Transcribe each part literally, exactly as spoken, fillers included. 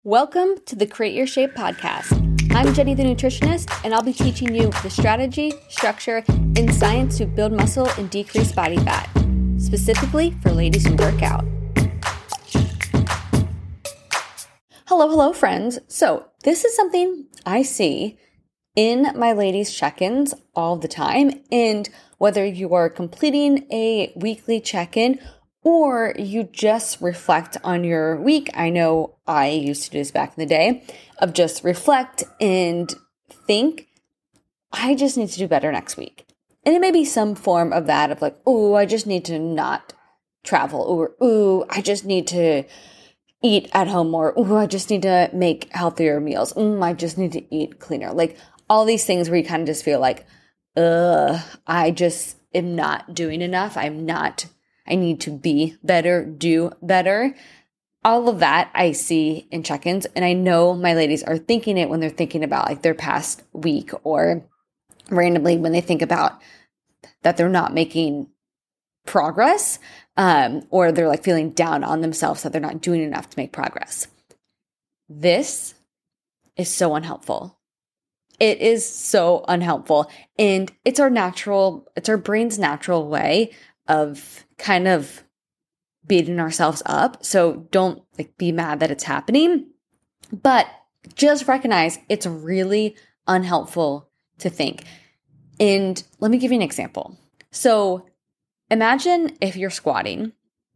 Welcome to the Create Your Shape podcast. I'm Jenny the nutritionist, and I'll be teaching you the strategy, structure, and science to build muscle and decrease body fat, specifically for ladies who work out. Hello, hello, friends. So this is something I see in my ladies' check-ins all the time, and whether you are completing a weekly check-in or you just reflect on your week. I know I used to do this back in the day of just reflect and think, I just need to do better next week. And it may be some form of that of like, oh, I just need to not travel, or ooh, I just need to eat at home more. Ooh, I just need to make healthier meals. Mm, I just need to eat cleaner. Like all these things where you kind of just feel like, ugh, I just am not doing enough. I'm not I need to be better, do better. All of that I see in check-ins, and I know my ladies are thinking it when they're thinking about like their past week, or randomly when they think about that they're not making progress, um, or they're like feeling down on themselves that they're not doing enough to make progress. This is so unhelpful. It is so unhelpful, and it's our natural, it's our brain's natural way of kind of beating ourselves up. So don't like be mad that it's happening, but just recognize it's really unhelpful to think. And let me give you an example. So imagine if you're squatting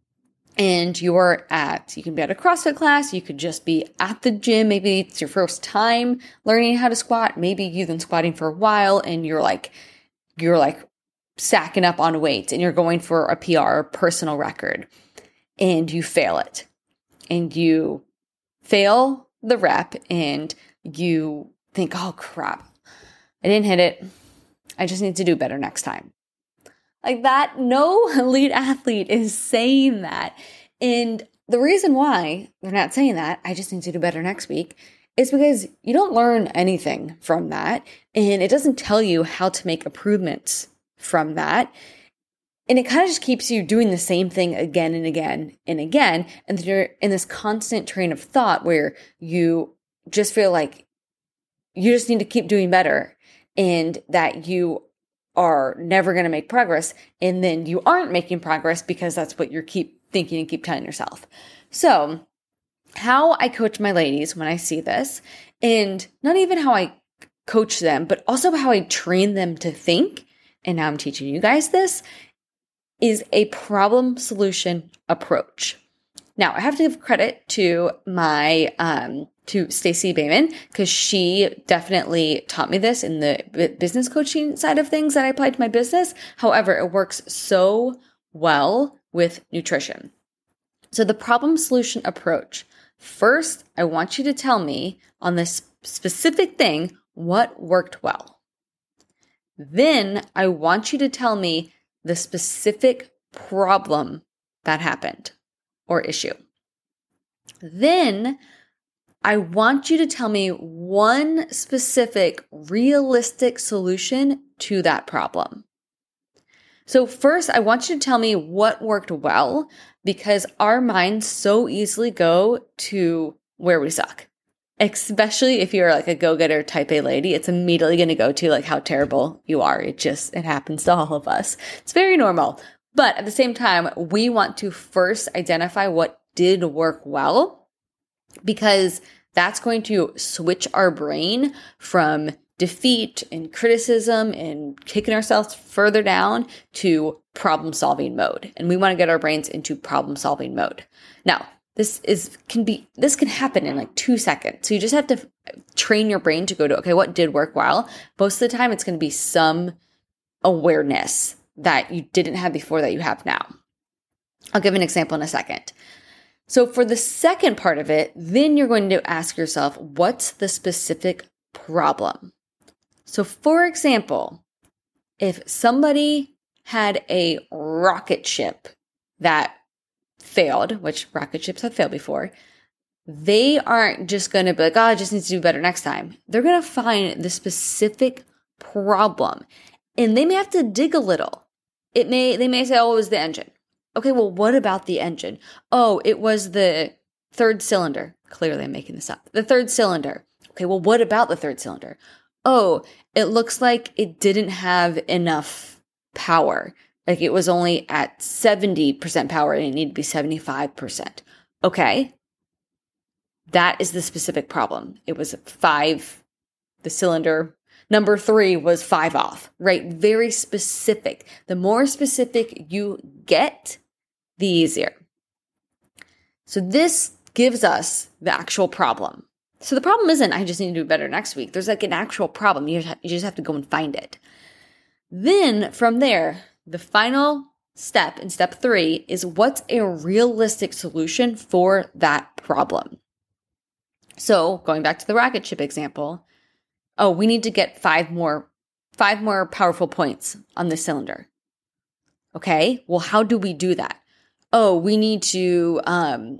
and you're at, you can be at a CrossFit class, you could just be at the gym. Maybe it's your first time learning how to squat. Maybe you've been squatting for a while and you're like, you're like, stacking up on weight and you're going for a P R, personal record, and you fail it. And you fail the rep and you think, oh crap, I didn't hit it. I just need to do better next time. Like that, no elite athlete is saying that. And the reason why they're not saying that, I just need to do better next week, is because you don't learn anything from that. And it doesn't tell you how to make improvements from that. And it kind of just keeps you doing the same thing again and again and again. And you're in this constant train of thought where you just feel like you just need to keep doing better and that you are never going to make progress. And then you aren't making progress because that's what you keep thinking and keep telling yourself. So how I coach my ladies when I see this, and not even how I coach them, but also how I train them to think, and now I'm teaching you guys this, is a problem solution approach. Now, I have to give credit to my, um, to Stacey Bayman, because she definitely taught me this in the business coaching side of things that I applied to my business. However, it works so well with nutrition. So the problem solution approach, first, I want you to tell me on this specific thing what worked well. Then I want you to tell me the specific problem that happened or issue. Then I want you to tell me one specific realistic solution to that problem. So first, I want you to tell me what worked well, because our minds so easily go to where we suck. Especially if you're like a go-getter type A lady, it's immediately going to go to like how terrible you are. It just, it happens to all of us. It's very normal. But at the same time, we want to first identify what did work well, because that's going to switch our brain from defeat and criticism and kicking ourselves further down to problem-solving mode. And we want to get our brains into problem-solving mode. Now, This is can be this can happen in like two seconds. So you just have to train your brain to go to, okay, what did work well? Most of the time, it's going to be some awareness that you didn't have before that you have now. I'll give an example in a second. So for the second part of it, then you're going to ask yourself, what's the specific problem? So for example, if somebody had a rocket ship that failed, which rocket ships have failed before, they aren't just going to be like, oh, I just need to do better next time. They're going to find the specific problem, and they may have to dig a little. It may, they may say, oh, it was the engine. Okay, well, what about the engine? Oh, it was the third cylinder. Clearly I'm making this up. The third cylinder. Okay, well, what about the third cylinder? Oh, it looks like it didn't have enough power. Like it was only at seventy percent power and it needed to be seventy-five percent. Okay. That is the specific problem. It was five, the cylinder number three was five off, right? Very specific. The more specific you get, the easier. So this gives us the actual problem. So the problem isn't, I just need to do better next week. There's like an actual problem. You just have to go and find it. Then from there, the final step in step three is what's a realistic solution for that problem? So going back to the rocket ship example, oh, we need to get five more, five more powerful points on the cylinder. Okay, well, how do we do that? Oh, we need to um,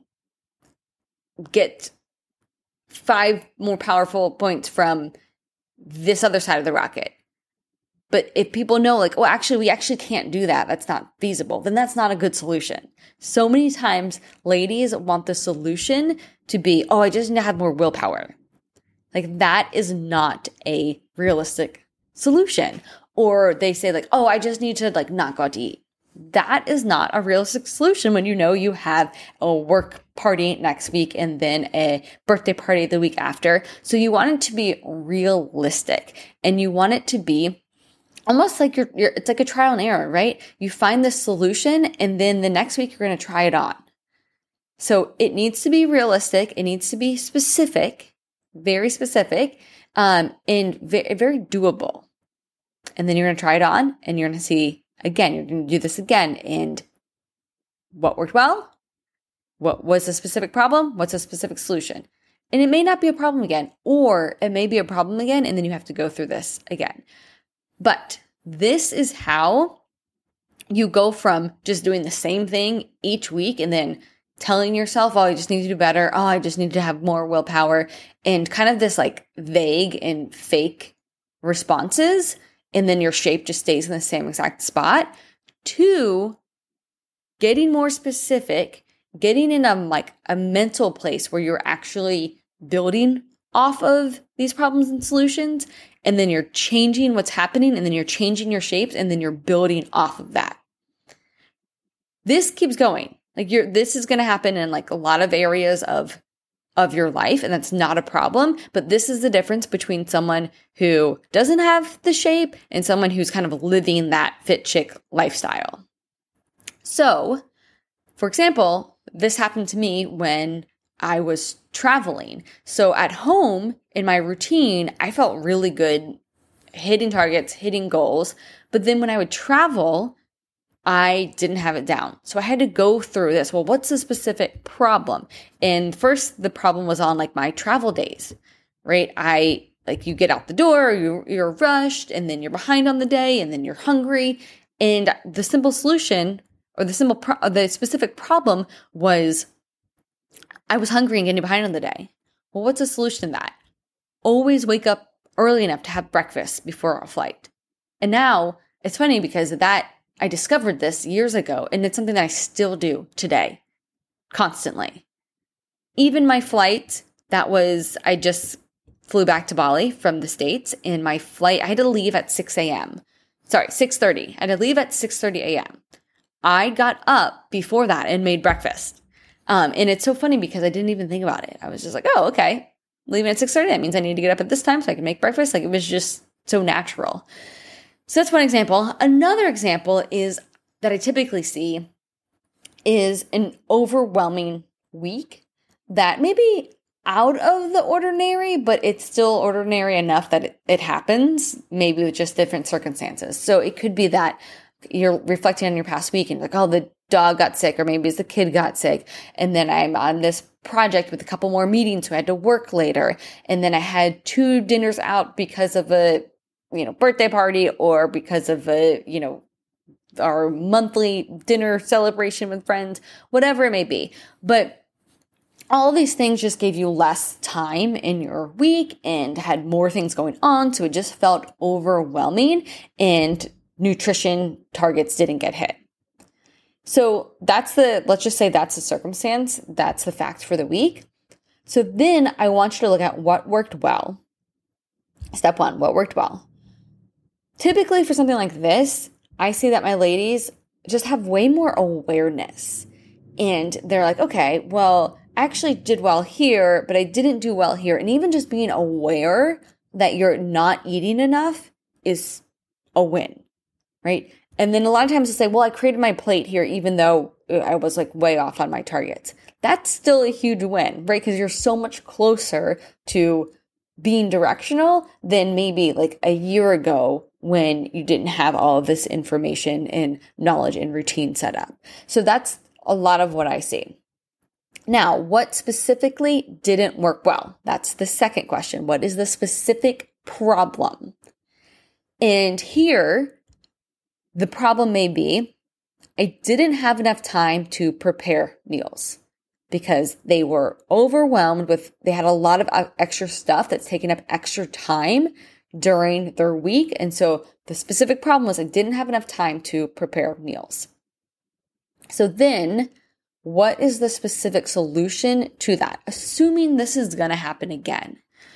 get five more powerful points from this other side of the rocket. But if people know like, oh, actually, we actually can't do that, that's not feasible, then that's not a good solution. So many times ladies want the solution to be, oh, I just need to have more willpower. Like that is not a realistic solution. Or they say like, oh, I just need to like not go out to eat. That is not a realistic solution when you know you have a work party next week and then a birthday party the week after. So you want it to be realistic and you want it to be almost like you're, you're it's like a trial and error, right? You find the solution and then the next week you're going to try it on. So it needs to be realistic. It needs to be specific, very specific, um, and very, very doable. And then you're going to try it on and you're going to see, again, you're going to do this again. And what worked well? What was the specific problem? What's a specific solution? And it may not be a problem again, or it may be a problem again, and then you have to go through this again. But this is how you go from just doing the same thing each week and then telling yourself, oh, I just need to do better. Oh, I just need to have more willpower, and kind of this like vague and fake responses. And then your shape just stays in the same exact spot, to getting more specific, getting in a like a mental place where you're actually building off of these problems and solutions. And then you're changing what's happening, and then you're changing your shapes, and then you're building off of that. This keeps going. Like you're, this is going to happen in like a lot of areas of of your life, and that's not a problem. But this is the difference between someone who doesn't have the shape and someone who's kind of living that fit chick lifestyle. So, for example, this happened to me when I was traveling. So at home in my routine, I felt really good hitting targets, hitting goals. But then when I would travel, I didn't have it down. So I had to go through this. Well, what's the specific problem? And first, the problem was on like my travel days, right? I like you get out the door, you, you're rushed, and then you're behind on the day, and then you're hungry. And the simple solution, or the simple, pro- the specific problem was I was hungry and getting behind on the day. Well, what's the solution to that? Always wake up early enough to have breakfast before our flight. And now it's funny because that I discovered this years ago, and it's something that I still do today, constantly. Even my flight, that was, I just flew back to Bali from the States, and my flight, I had to leave at six a.m. Sorry, six thirty. I had to leave at six thirty a.m. I got up before that and made breakfast. Um, and it's so funny because I didn't even think about it. I was just like, oh, okay, leaving at six thirty, that means I need to get up at this time so I can make breakfast. Like it was just so natural. So that's one example. Another example is that I typically see is an overwhelming week that may be out of the ordinary, but it's still ordinary enough that it, it happens, maybe with just different circumstances. So it could be that you're reflecting on your past week and like, oh, the dog got sick, or maybe it's the kid got sick. And then I'm on this project with a couple more meetings, so I had to work later. And then I had two dinners out because of a you know, birthday party, or because of a, you know, our monthly dinner celebration with friends, whatever it may be. But all these things just gave you less time in your week and had more things going on. So it just felt overwhelming, and nutrition targets didn't get hit. So that's the, let's just say that's the circumstance. That's the fact for the week. So then I want you to look at what worked well. Step one, what worked well? Typically for something like this, I see that my ladies just have way more awareness. And they're like, okay, well, I actually did well here, but I didn't do well here. And even just being aware that you're not eating enough is a win, right? And then a lot of times they say, well, I created my plate here, even though I was like way off on my targets. That's still a huge win, right? Because you're so much closer to being directional than maybe like a year ago when you didn't have all of this information and knowledge and routine set up. So that's a lot of what I see. Now, what specifically didn't work well? That's the second question. What is the specific problem? And here, the problem may be I didn't have enough time to prepare meals because they were overwhelmed with, they had a lot of extra stuff that's taking up extra time during their week. And so the specific problem was I didn't have enough time to prepare meals. So then what is the specific solution to that? Assuming this is going to happen again.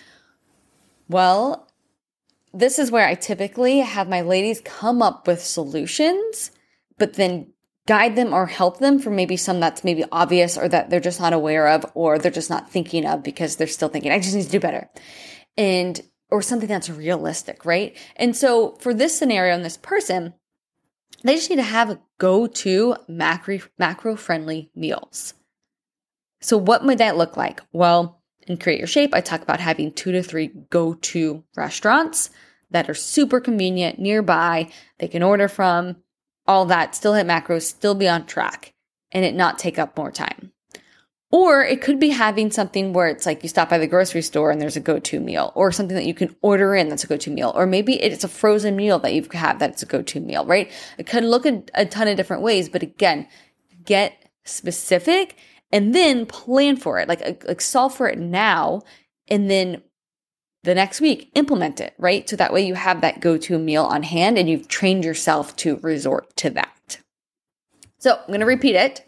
Well, this is where I typically have my ladies come up with solutions, but then guide them or help them for maybe some that's maybe obvious or that they're just not aware of or they're just not thinking of because they're still thinking, I just need to do better. And, or something that's realistic, right? And so for this scenario and this person, they just need to have a go-to macro, macro-friendly meals. So what would that look like? Well, in Create Your Shape, I talk about having two to three go-to restaurants that are super convenient, nearby, they can order from, all that, still hit macros, still be on track, and it not take up more time. Or it could be having something where it's like you stop by the grocery store and there's a go-to meal, or something that you can order in that's a go-to meal, or maybe it's a frozen meal that you have that's a go-to meal, right? It could look at a ton of different ways, but again, get specific and then plan for it, like, like solve for it now, and then the next week, implement it, right? So that way you have that go-to meal on hand and you've trained yourself to resort to that. So I'm going to repeat it.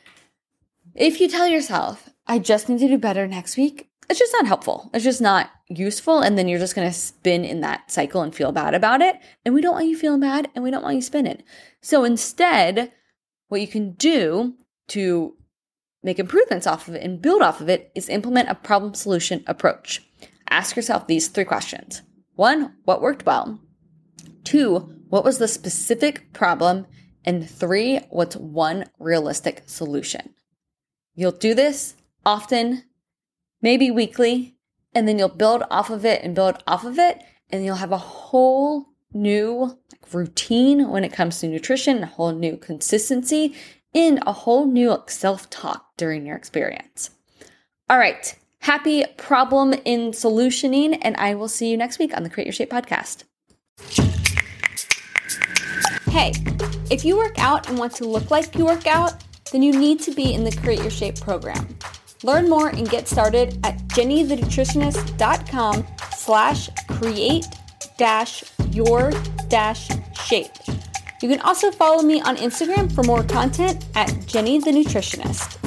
If you tell yourself, I just need to do better next week, it's just not helpful. It's just not useful. And then you're just going to spin in that cycle and feel bad about it. And we don't want you feeling bad and we don't want you spinning. So instead, what you can do to make improvements off of it and build off of it is implement a problem solution approach. Ask yourself these three questions. One, what worked well? Two, what was the specific problem? And three, what's one realistic solution? You'll do this often, maybe weekly, and then you'll build off of it and build off of it, and you'll have a whole new routine when it comes to nutrition, a whole new consistency, and a whole new self-talk during your experience. All right. Happy problem in solutioning, and I will see you next week on the Create Your Shape podcast. Hey, if you work out and want to look like you work out, then you need to be in the Create Your Shape program. Learn more and get started at jennythenutritionist.com slash create dash your dash shape. You can also follow me on Instagram for more content at Jenny the Nutritionist.